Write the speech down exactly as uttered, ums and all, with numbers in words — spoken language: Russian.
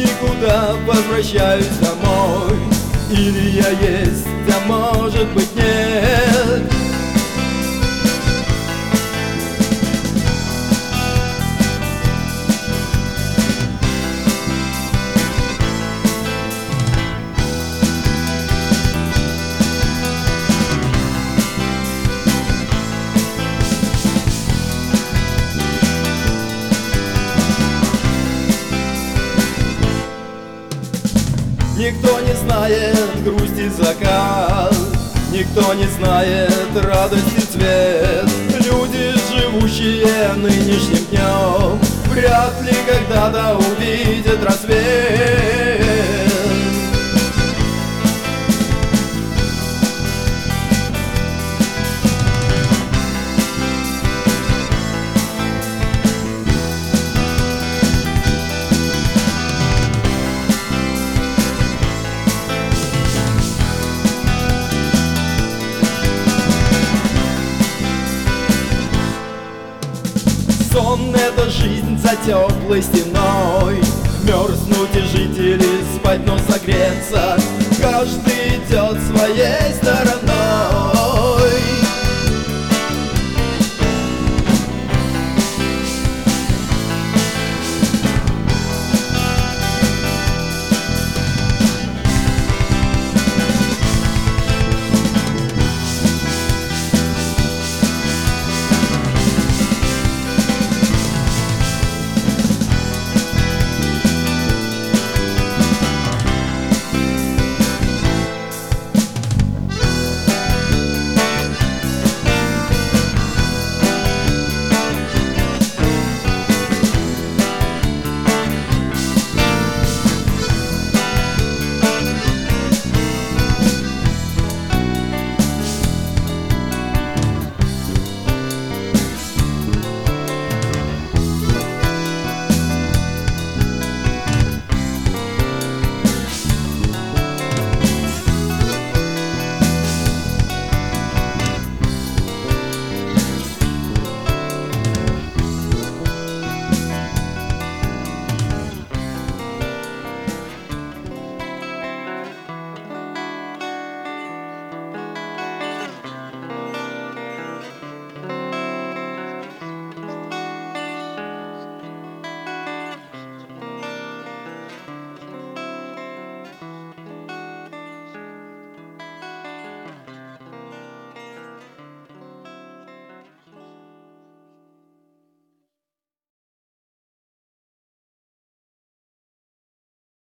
никуда, возвращаюсь домой. Или я есть, а может быть нет. Никто не знает грусти закат, никто не знает радости цвет. Люди, живущие нынешним днем, вряд ли когда-то увидят рассвет. Сон — это жизнь за теплой стеной. Мерзнуть и жить или спать, но согреться. Каждый идет своей стороной.